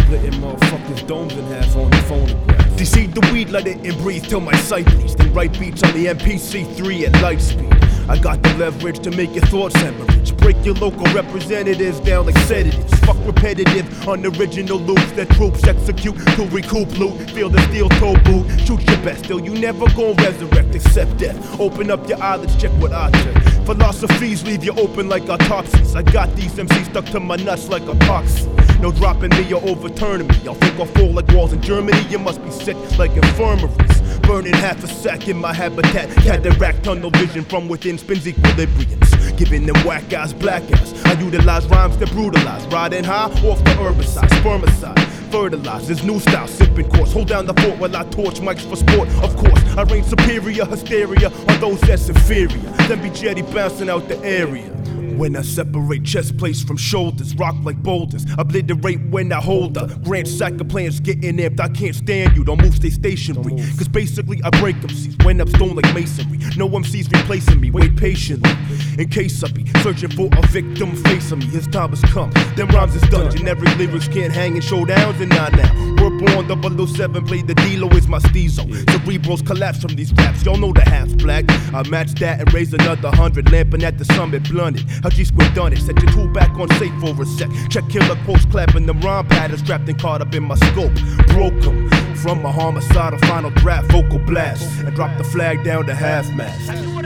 Splitting motherfuckers' domes in half on the phonograph. Deseed the weed, let it and breathe till my sight bleeds. Then write beats on the MPC3 at light speed. I got the leverage to make your thoughts hemorrhage. Break your local representatives down like sedatives. Fuck repetitive, unoriginal loops that troops execute to recoup loot. Feel the steel toe boot. Shoot your best, still you never gon' resurrect except death. Open up your eyelids, check what I check. Philosophies leave you open like autopsies. I got these MCs stuck to my nuts like epoxy. No dropping me or overturning me. Y'all think I'll fall like walls in Germany? You must be sick like infirmaries. Burning half a sack in my habitat. Cataract tunnel vision from within spins equilibriums. Giving them whack ass black ass. I utilize rhymes to brutalize. Riding high off the herbicide, spermicide. Fertilize this new style, sipping course. Hold down the fort while I torch mics for sport. Of course, I reign superior, hysteria on those that's inferior. Then be jetty bouncing out the area. When I separate chest plates from shoulders, rock like boulders, obliterate when I hold her. Grant sack of plans getting amped, I can't stand you, don't move, stay stationary. Cause basically I break MCs when I'm stoned like masonry. No MCs replacing me, wait patiently. In case I be searching for a victim facing me, his time has come, them rhymes is done. Generic lyrics can't hang in showdowns and not now. We're born 007, play the D-Lo is my steezo. Cerebrals collapse from these raps, y'all know the half's black. I match that and raise another 100, lamping at the summit blunted. How G-Squid done it, set your tool back on safe for a sec. Check killer quotes, clapping them rhyme patterns, trapped and caught up in my scope. Broke 'em from a homicidal final draft, vocal blast, and drop the flag down to half-mast.